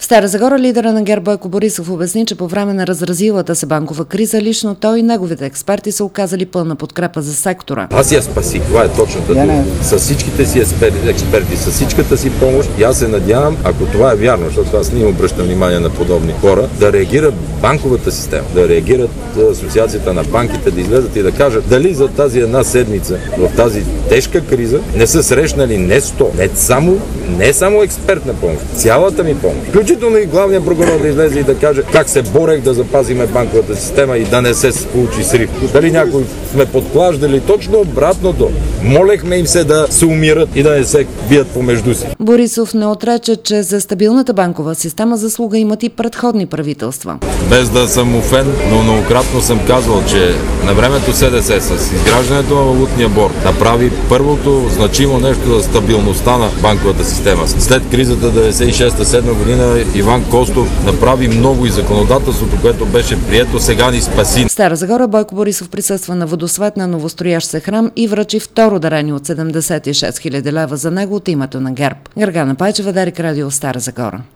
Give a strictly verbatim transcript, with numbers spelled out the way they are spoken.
Стара Загора лидера на ГЕРБ Бойко Борисов обясни, че по време на разразилата се банкова криза лично той и неговите експерти са оказали пълна подкрепа за сектора. Аз я спасих, това е точната дума. С всичките си експерти, с всичката си помощ, и аз се надявам, ако това е вярно, защото аз не им обръщам внимание на подобни хора, да реагира банковата система, да реагират асоциацията на банките, да излезат и да кажат дали за тази една седмица в тази тежка криза не са срещнали не сто, не само, не само експертна помощ, цялата ми помощ. Включително и главният прокурор да излезе и да каже как се борех да запазиме банковата система и да не се получи срив. Дали някой сме подклаждали, точно обратното. Молехме им се да се умират и да не се бият помежду си. Борисов не отрече, че за стабилната банкова система заслуга имат и предходни правителства. Без да съм му фен, но многократно съм казвал, че на времето СДС с изграждането на валутния борд направи първото значимо нещо за стабилността на банковата система. След кризата деветдесет и шеста седма година Иван Костов направи много и законодателството, което беше прието, сега ни спаси. В Стара Загора Бойко Борисов присъства на водосвет на новостроящ се храм и връчи второ дарение от седемдесет и шест хиляди лева за него от името на ГЕРБ. Гергана Пайчева, Дарик Радио, Стара Загора.